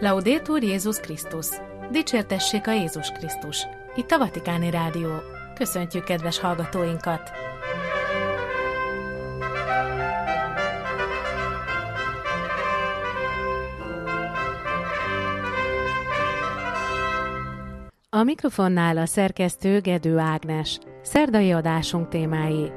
Laudetur Jézus Krisztus! Dicsértessék a Jézus Krisztus! Itt a Vatikáni Rádió. Köszöntjük kedves hallgatóinkat! A mikrofonnál a szerkesztő Gedő Ágnes. Szerdai adásunk témái.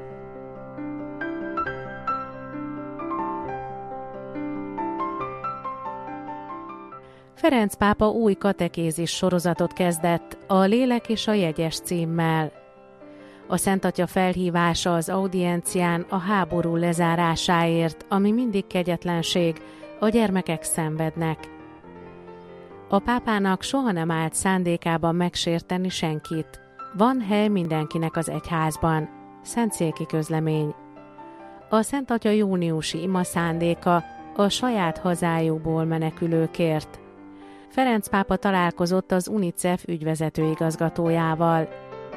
Ferenc pápa új katekézis sorozatot kezdett, a Lélek és a jegyes címmel. A Szent Atya felhívása az audiencián a háború lezárásáért, ami mindig kegyetlenség, a gyermekek szenvednek. A pápának soha nem állt szándékában megsérteni senkit. Van hely mindenkinek az egyházban. Szentszéki közlemény. A Szent Atya júniusi ima szándéka a saját hazájukból menekülőkért. Ferenc pápa találkozott az UNICEF ügyvezető igazgatójával.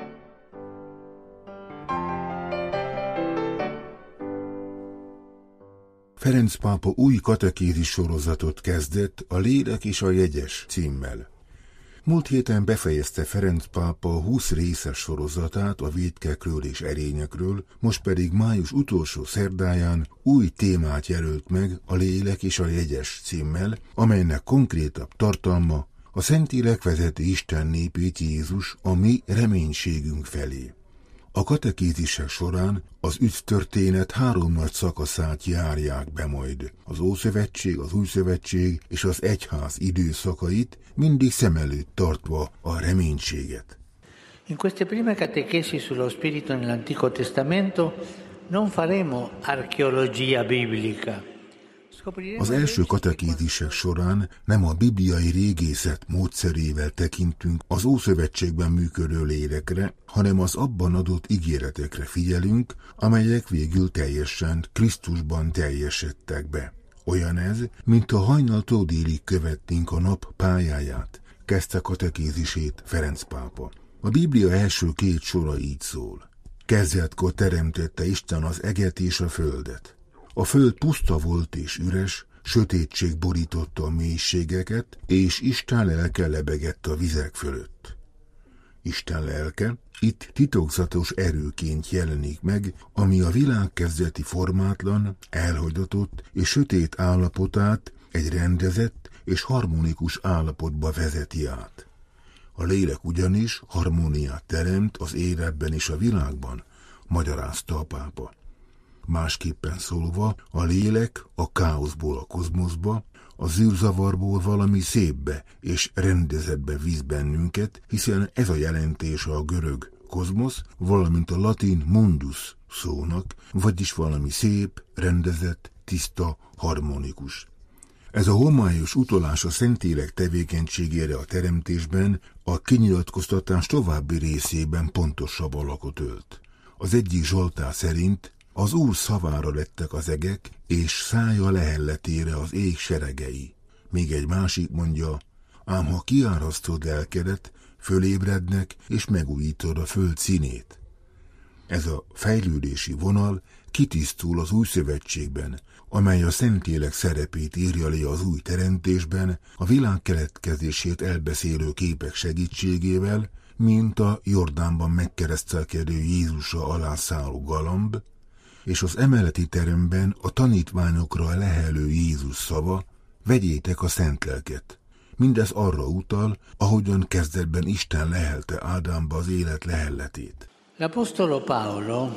Ferenc pápa új katekézis sorozatot kezdett, a Lélek és a jegyes címmel. Múlt héten befejezte Ferenc pápa 20 részes sorozatát a vétkekről és erényekről, most pedig május utolsó szerdáján új témát jelölt meg, a Lélek és a jegyes címmel, amelynek konkrétabb tartalma a Szentlélek vezeti Isten népét, Jézus, a mi reménységünk felé. A katekézisek során az ügytörténet 3 nagy szakaszát járják be majd. Az Ószövetség, az Újszövetség és az egyház időszakait, mindig szem előtt tartva a reménységet. In queste prime catechesi sullo spirito nell'Antico Testamento non faremo archeologia biblica. Az első katekézisek során nem a bibliai régészet módszerével tekintünk az Ószövetségben működő lélekre, hanem az abban adott ígéretekre figyelünk, amelyek végül teljesen Krisztusban teljesedtek be. Olyan ez, mint a hajnaltól délig követnénk a nap pályáját, kezdte katekézisét Ferenc pápa. A Biblia első 2 sora így szól. Kezdetkor teremtette Isten az eget és a földet. A föld puszta volt és üres, sötétség borította a mélységeket, és Isten lelke lebegett a vizek fölött. Isten lelke itt titokzatos erőként jelenik meg, ami a világ kezdeti formátlan, elhagyatott és sötét állapotát egy rendezett és harmonikus állapotba vezeti át. A lélek ugyanis harmóniát teremt az életben és a világban, magyarázta a pápa. Másképpen szólva, a lélek a káoszból a kozmoszba, a zűrzavarból valami szépbe és rendezettbe visz bennünket, hiszen ez a jelentése a görög kozmosz, valamint a latin mundus szónak, vagyis valami szép, rendezett, tiszta, harmonikus. Ez a homályos utalás a Szentlélek tevékenységére a teremtésben a kinyilatkoztatás további részében pontosabb alakot ölt. Az egyik zsoltár szerint az Úr szavára lettek az egek, és szája lehelletére az ég seregei. Még egy másik mondja, ám ha kiárasztod lelkedet, fölébrednek, és megújítod a föld színét. Ez a fejlődési vonal kitisztul az Újszövetségben, amely a Szentlélek szerepét írja le az új teremtésben, a világ keletkezését elbeszélő képek segítségével, mint a Jordánban megkeresztelkedő Jézusra alászálló galamb, és az emeleti teremben a tanítványokra lehelő Jézus szava, vegyétek a szent lelket. Mindez arra utal, ahogyan kezdetben Isten lehelte Ádámba az élet lehelletét. L'Apostolo Paolo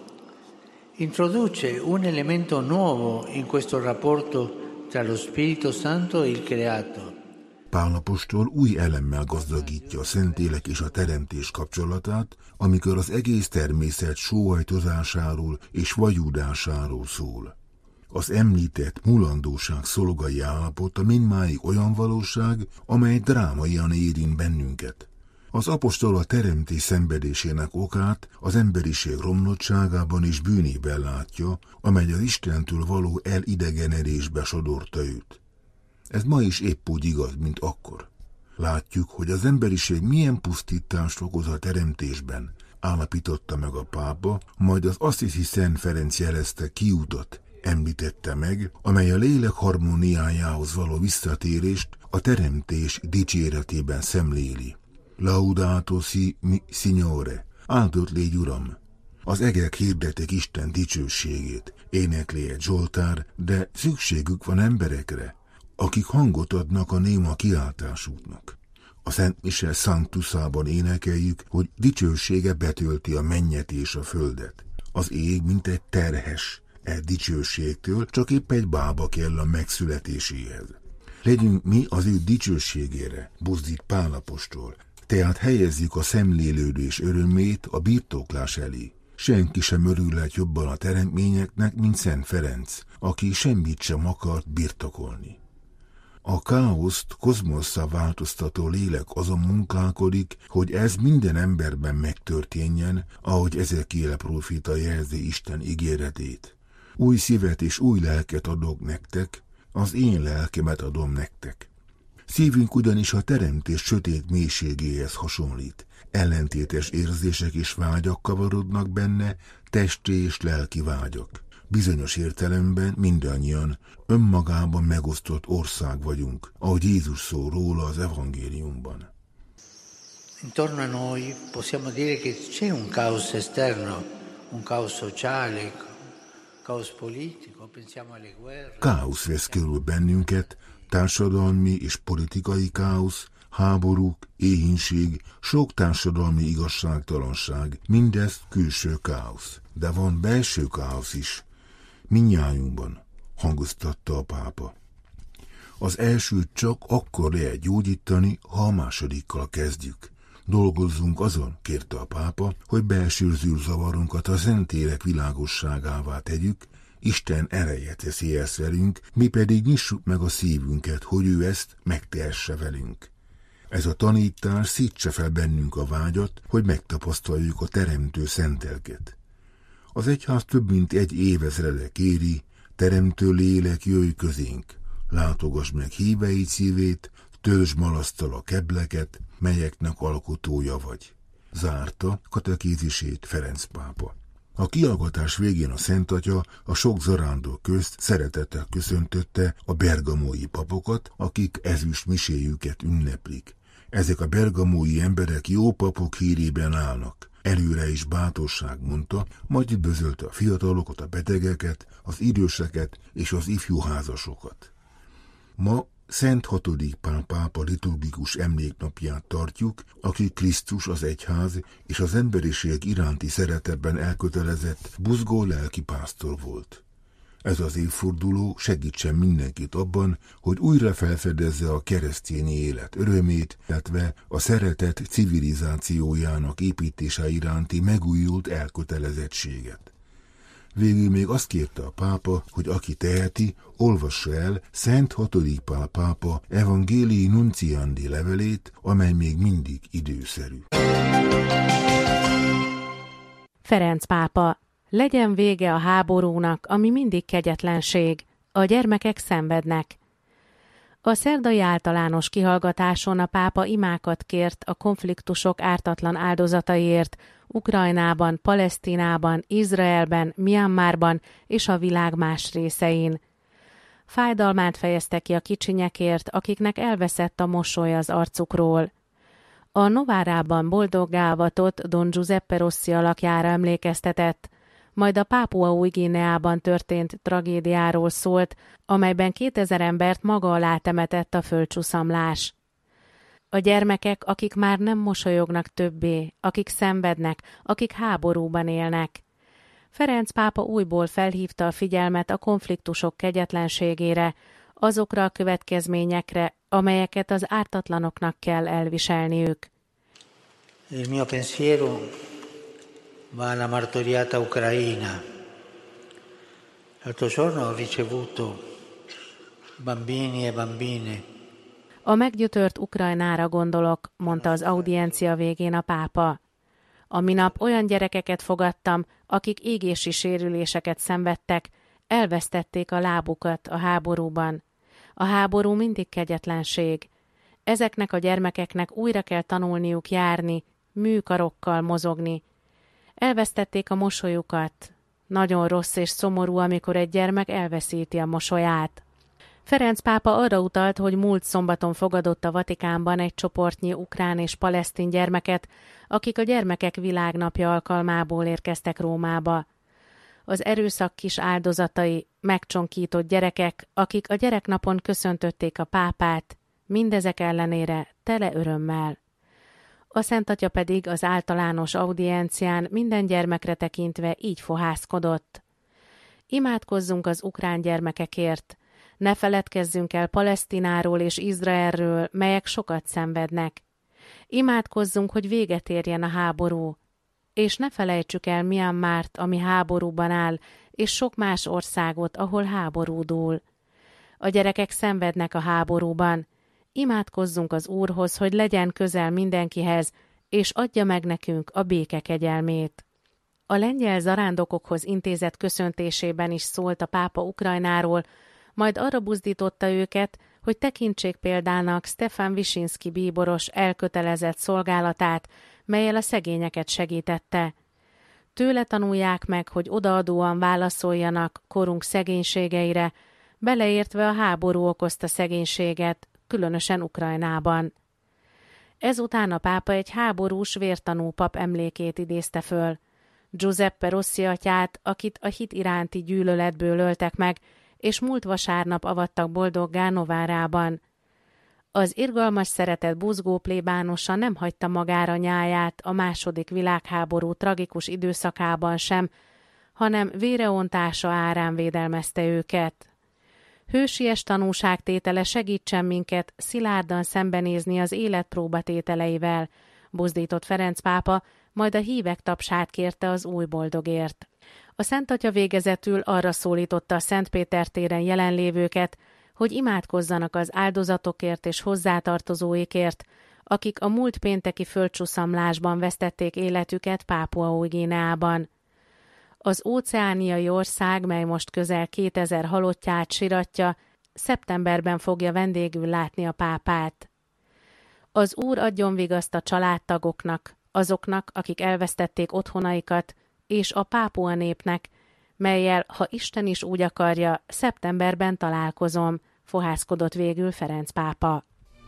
introduce un elemento nuovo in questo rapporto tra lo Spirito Santo e il creato. Pál apostol új elemmel gazdagítja a Szentlélek és a teremtés kapcsolatát, amikor az egész természet sóhajtozásáról és vajúdásáról szól. Az említett mulandóság szolgai állapota mindmáig olyan valóság, amely drámaian érint bennünket. Az apostol a teremtés szenvedésének okát az emberiség romlottságában és bűnében látja, amely az Istentől való elidegenedésbe sodorta őt. Ez ma is épp úgy igaz, mint akkor. Látjuk, hogy az emberiség milyen pusztítást okoz a teremtésben, állapította meg a pápa, majd az Assisi Szent Ferenc jelezte kiutat említette meg, amely a lélek harmóniájához való visszatérést a teremtés dicséretében szemléli. Laudato si Signore, áldott légy Uram! Az egek hirdetik Isten dicsőségét, énekli egy zsoltár, de szükségük van emberekre, akik hangot adnak a néma kiáltásuknak. A Szent Mise Sanctusában énekeljük, hogy dicsősége betölti a mennyet és a földet. Az ég, mint egy terhes, dicsőségtől csak épp egy bába kell a megszületéséhez. Legyünk mi az ő dicsőségére, buzdít Pál apostol, tehát helyezzük a szemlélődés örömét a birtoklás elé. Senki sem örülhet jobban a teremtményeknek, mint Szent Ferenc, aki semmit sem akart birtokolni. A káoszt kozmosszá változtató lélek azon munkálkodik, hogy ez minden emberben megtörténjen, ahogy Ezekiel próféta jelzi Isten ígéretét. Új szívet és új lelket adok nektek, az én lelkemet adom nektek. Szívünk ugyanis a teremtés sötét mélységéhez hasonlít. Ellentétes érzések és vágyak kavarodnak benne, testi és lelki vágyak. Bizonyos értelemben mindannyian önmagában megosztott ország vagyunk, ahogy Jézus szól róla az evangéliumban. Intorno a noi possiamo dire che c'è un caos esterno, un caos sociale, caos politico, pensiamo alle guerre. Káosz vesz körül bennünket, társadalmi és politikai káosz, háborúk, éhínség, sok társadalmi igazságtalanság, mindez külső káosz. De van belső káosz is, mindnyájunkban, hangoztatta a pápa. Az elsőt csak akkor lehet gyógyítani, ha a másodikkal kezdjük. Dolgozzunk azon, kérte a pápa, hogy belső zűrzavarunkat a Szentlélek világosságává tegyük, Isten ereje teszi ezt velünk, mi pedig nyissuk meg a szívünket, hogy ő ezt megtehesse velünk. Ez a tanítás szítse fel bennünk a vágyat, hogy megtapasztaljuk a teremtő szentelket. Az egyház több mint egy évezrede kéri, teremtő lélek, jöjj közénk, látogass meg híveid szívét, töltsd malasztal a kebleket, melyeknek alkotója vagy. Zárta katekézisét Ferenc pápa. A kihallgatás végén a Szent Atya a sok zarándok közt szeretettel köszöntötte a bergamói papokat, akik ezüst miséjüket ünneplik. Ezek a bergamói emberek jó papok hírében állnak. Előre is bátorság, mondta, majd üdvözölte a fiatalokat, a betegeket, az időseket és az ifjú házasokat. Ma Szent Hatodik Pál pápa liturgikus emléknapját tartjuk, aki Krisztus, az egyház és az emberiség iránti szeretetben elkötelezett, buzgó lelkipásztor volt. Ez az évforduló segítsen mindenkit abban, hogy újra felfedezze a keresztény élet örömét, illetve a szeretet civilizációjának építése iránti megújult elkötelezettséget. Végül még azt kérte a pápa, hogy aki teheti, olvassa el Szent Hatodik Pál pápa Evangelii Nunciandi levelét, amely még mindig időszerű. Ferenc pápa: legyen vége a háborúnak, ami mindig kegyetlenség. A gyermekek szenvednek. A szerdai általános kihallgatáson a pápa imákat kért a konfliktusok ártatlan áldozataiért, Ukrajnában, Palesztinában, Izraelben, Myanmarban és a világ más részein. Fájdalmát fejezte ki a kicsinyekért, akiknek elveszett a mosoly az arcukról. A Novárában boldoggá avatott Don Giuseppe Rossi alakjára emlékeztetett, majd a Pápua Új-Guineában történt tragédiáról szólt, amelyben 2000 embert maga alá temetett a földcsúszamlás. A gyermekek, akik már nem mosolyognak többé, akik szenvednek, akik háborúban élnek. Ferenc pápa újból felhívta a figyelmet a konfliktusok kegyetlenségére, azokra a következményekre, amelyeket az ártatlanoknak kell elviselniük. Il mio pensiero va alla martoriata Ucraina. L'altro giorno ho ricevuto bambini e bambine. A meggyötört Ukrajnára gondolok, mondta az audiencia végén a pápa. A minap olyan gyerekeket fogadtam, akik égési sérüléseket szenvedtek, elvesztették a lábukat a háborúban. A háború mindig kegyetlenség. Ezeknek a gyermekeknek újra kell tanulniuk járni, műkarokkal mozogni. Elvesztették a mosolyukat, Nagyon rossz és szomorú, amikor egy gyermek elveszíti a mosolyát. Ferenc pápa arra utalt, hogy múlt szombaton fogadott a Vatikánban egy csoportnyi ukrán és palesztin gyermeket, akik a Gyermekek Világnapja alkalmából érkeztek Rómába. Az erőszak kis áldozatai, megcsonkított gyerekek, akik a gyereknapon köszöntötték a pápát, mindezek ellenére tele örömmel. A Szent Atya pedig az általános audiencián minden gyermekre tekintve így fohászkodott. Imádkozzunk az ukrán gyermekekért, ne feledkezzünk el Palesztináról és Izraelről, melyek sokat szenvednek. Imádkozzunk, hogy véget érjen a háború, és ne felejtsük el Myanmart, ami háborúban áll, és sok más országot, ahol háború dúl. A gyerekek szenvednek a háborúban. Imádkozzunk az Úrhoz, hogy legyen közel mindenkihez, és adja meg nekünk a béke kegyelmét. A lengyel zarándokokhoz intézett köszöntésében is szólt a pápa Ukrajnáról, majd arra buzdította őket, hogy tekintsék példának Stefan Wyszynski bíboros elkötelezett szolgálatát, mellyel a szegényeket segítette. Tőle tanulják meg, hogy odaadóan válaszoljanak korunk szegénységeire, beleértve a háború okozta szegénységet, különösen Ukrajnában. Ezután a pápa egy háborús vértanú pap emlékét idézte föl. Giuseppe Rossi atyát, akit a hit iránti gyűlöletből öltek meg, és múlt vasárnap avattak boldoggá Novárában. Az irgalmas szeretet buzgó plébánosa nem hagyta magára nyáját a II. Világháború tragikus időszakában sem, hanem véreontása árán védelmezte őket. Hősies tanúságtétele segítsen minket szilárdan szembenézni az élet próbatételeivel, buzdított Ferenc pápa, majd a hívek tapsát kérte az új boldogért. A Szent Atya végezetül arra szólította a Szent Péter téren jelenlévőket, hogy imádkozzanak az áldozatokért és hozzátartozóikért, akik a múlt pénteki földcsuszamlásban vesztették életüket Pápua Új-Guineában. Az óceániai ország, mely most közel 2000 halottját siratja, szeptemberben fogja vendégül látni a pápát. Az Úr adjon vigaszt a családtagoknak, azoknak, akik elvesztették otthonaikat, és a pápua népnek, mellyel, ha Isten is úgy akarja, szeptemberben találkozom, fohászkodott végül Ferenc pápa.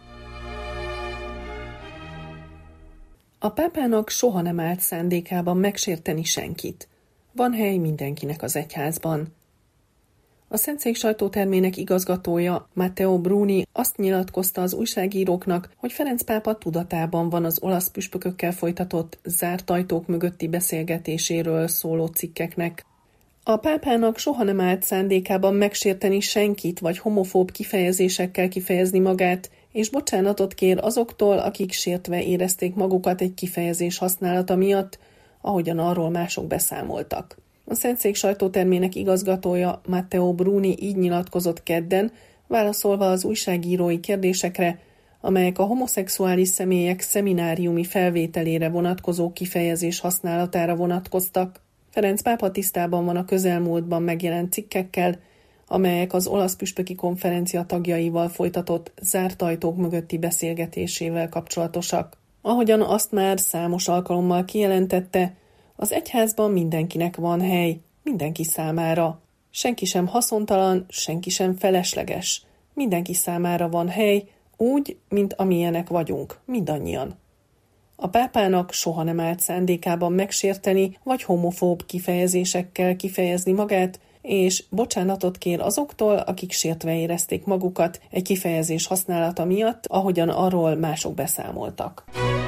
A pápának soha nem állt szándékában megsérteni senkit. Van hely mindenkinek az egyházban. A Szentszék sajtótermének igazgatója, Matteo Bruni azt nyilatkozta az újságíróknak, hogy Ferenc pápa tudatában van az olasz püspökökkel folytatott zárt ajtók mögötti beszélgetéséről szóló cikkeknek. A pápának soha nem állt szándékában megsérteni senkit vagy homofób kifejezésekkel kifejezni magát, és bocsánatot kér azoktól, akik sértve érezték magukat egy kifejezés használata miatt, ahogyan arról mások beszámoltak. A Szentszék sajtótermének igazgatója Matteo Bruni így nyilatkozott kedden, válaszolva az újságírói kérdésekre, amelyek a homoszexuális személyek szemináriumi felvételére vonatkozó kifejezés használatára vonatkoztak. Ferenc pápa tisztában van a közelmúltban megjelent cikkekkel, amelyek az olasz püspöki konferencia tagjaival folytatott zárt ajtók mögötti beszélgetésével kapcsolatosak. Ahogyan azt már számos alkalommal kijelentette, az egyházban mindenkinek van hely, mindenki számára. Senki sem haszontalan, senki sem felesleges. Mindenki számára van hely, úgy, mint amilyenek vagyunk, mindannyian. A pápának soha nem állt szándékában megsérteni vagy homofób kifejezésekkel kifejezni magát, és bocsánatot kér azoktól, akik sértve érezték magukat egy kifejezés használata miatt, ahogyan arról mások beszámoltak.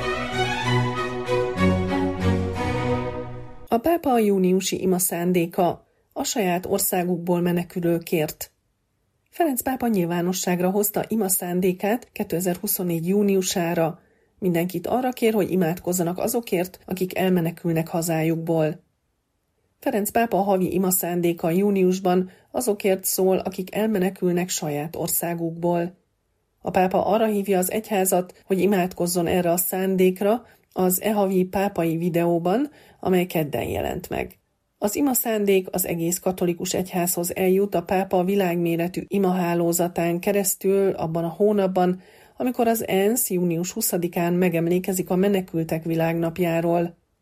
A pápa a júniusi ima szándéka, a saját országukból menekülőkért. Ferenc pápa nyilvánosságra hozta ima szándékát 2024. júniusára. Mindenkit arra kér, hogy imádkozzanak azokért, akik elmenekülnek hazájukból. Ferenc pápa havi ima szándéka júniusban azokért szól, akik elmenekülnek saját országukból. A pápa arra hívja az egyházat, hogy imádkozzon erre a szándékra az havi pápai videóban, amely kedden jelent meg. Az ima szándék az egész katolikus egyházhoz eljut a pápa világméretű imahálózatán keresztül abban a hónapban, amikor az ENSZ június 20-án megemlékezik a menekültek világnapjáról.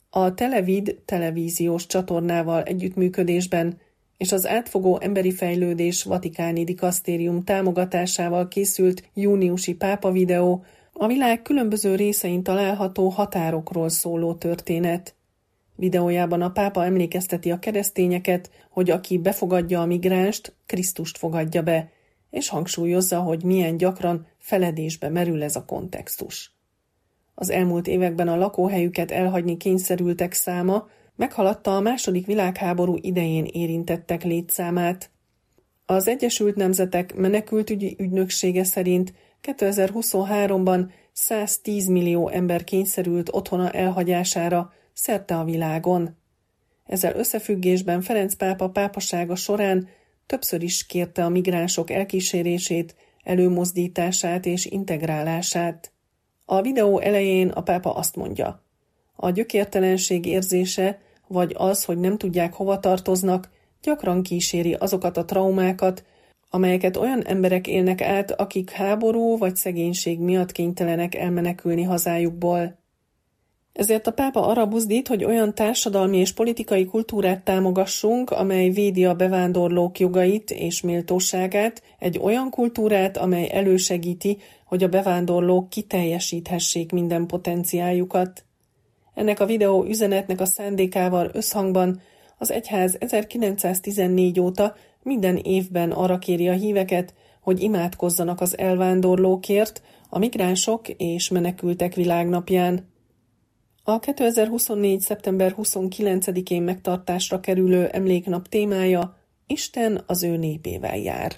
A Televid televíziós csatornával együttműködésben és az Átfogó Emberi Fejlődés Vatikáni Dikasztérium támogatásával készült júniusi pápa videó a világ különböző részein található határokról szóló történet. Videójában a pápa emlékezteti a keresztényeket, hogy aki befogadja a migránst, Krisztust fogadja be, és hangsúlyozza, hogy milyen gyakran feledésbe merül ez a kontextus. Az elmúlt években a lakóhelyüket elhagyni kényszerültek száma meghaladta a II. Világháború idején érintettek létszámát. Az Egyesült Nemzetek Menekültügyi Ügynöksége szerint 2023-ban 110 millió ember kényszerült otthona elhagyására szerte a világon. Ezzel összefüggésben Ferenc pápa pápasága során többször is kérte a migránsok elkísérését, előmozdítását és integrálását. A videó elején a pápa azt mondja: a gyökértelenség érzése, vagy az, hogy nem tudják hova tartoznak, gyakran kíséri azokat a traumákat, amelyeket olyan emberek élnek át, akik háború vagy szegénység miatt kénytelenek elmenekülni hazájukból. Ezért a pápa arra buzdít, hogy olyan társadalmi és politikai kultúrát támogassunk, amely védi a bevándorlók jogait és méltóságát, egy olyan kultúrát, amely elősegíti, hogy a bevándorlók kiteljesíthessék minden potenciáljukat. Ennek a videó üzenetnek a szándékával összhangban az egyház 1914 óta minden évben arra kéri a híveket, hogy imádkozzanak az elvándorlókért a migránsok és menekültek világnapján. A 2024. szeptember 29-én megtartásra kerülő emléknap témája Isten az ő népével jár.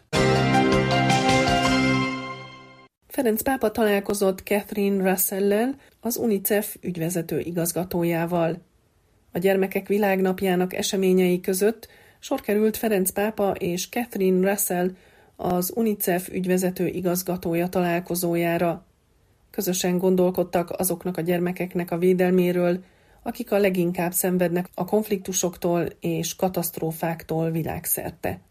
Ferenc pápa találkozott Catherine Russell-lel, az UNICEF ügyvezető igazgatójával. A Gyermekek Világnapjának eseményei között sor került Ferenc pápa és Catherine Russell, az UNICEF ügyvezető igazgatója találkozójára. Közösen gondolkodtak azoknak a gyermekeknek a védelméről, akik a leginkább szenvednek a konfliktusoktól és katasztrófáktól világszerte.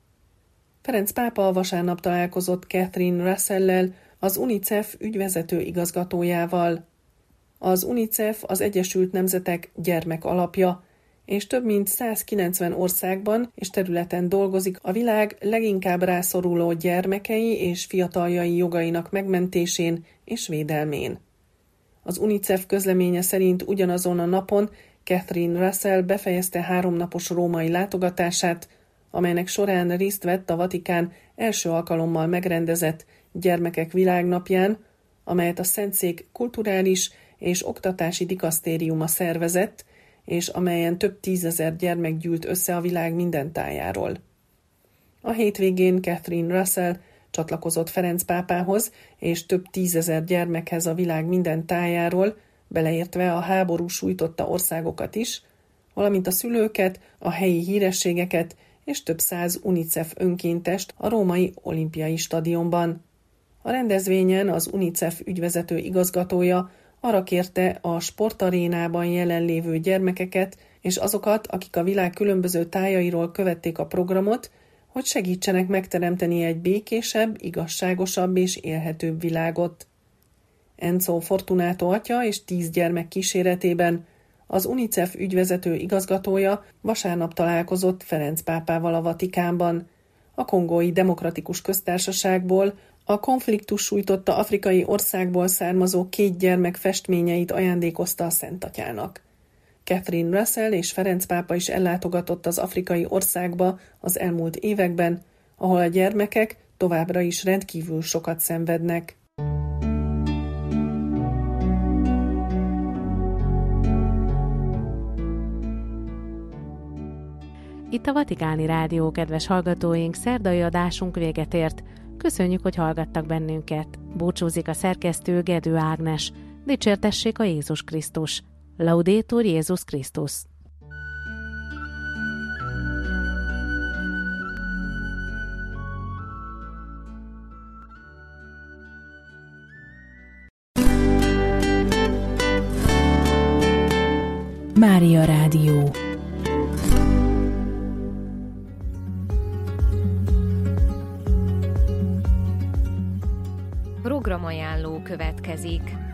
Ferenc pápa vasárnap találkozott Catherine Russell-lel, az UNICEF ügyvezető igazgatójával. Az UNICEF az Egyesült Nemzetek gyermekalapja, és több mint 190 országban és területen dolgozik a világ leginkább rászoruló gyermekei és fiataljai jogainak megmentésén és védelmén. Az UNICEF közleménye szerint ugyanazon a napon Catherine Russell befejezte 3 napos római látogatását, amelynek során részt vett a Vatikán első alkalommal megrendezett Gyermekek Világnapján, amelyet a Szentszék kulturális és oktatási dikasztériuma szervezett, és amelyen több 10 000 gyermek gyűlt össze a világ minden tájáról. A hétvégén Catherine Russell csatlakozott Ferenc pápához és több 10 000 gyermekhez a világ minden tájáról, beleértve a háború sújtotta országokat is, valamint a szülőket, a helyi hírességeket és több 100 UNICEF önkéntest a római olimpiai stadionban. A rendezvényen az UNICEF ügyvezető igazgatója arra kérte a sportarénában jelenlévő gyermekeket és azokat, akik a világ különböző tájairól követték a programot, hogy segítsenek megteremteni egy békésebb, igazságosabb és élhetőbb világot. Enzo Fortunato atya és 10 gyermek kíséretében az UNICEF ügyvezető igazgatója vasárnap találkozott Ferenc pápával a Vatikánban. A Kongói Demokratikus Köztársaságból, a konfliktus sújtotta afrikai országból származó 2 gyermek festményeit ajándékozta a Szentatyának. Catherine Russell és Ferenc pápa is ellátogatott az afrikai országba az elmúlt években, ahol a gyermekek továbbra is rendkívül sokat szenvednek. Itt a Vatikáni Rádió, kedves hallgatóink, szerdai adásunk véget ért. Köszönjük, hogy hallgattak bennünket. Búcsúzik a szerkesztő Gedő Ágnes. Dicsértessék a Jézus Krisztus. Laudetur Jézus Krisztus. Mária Rádió. Programajánló következik.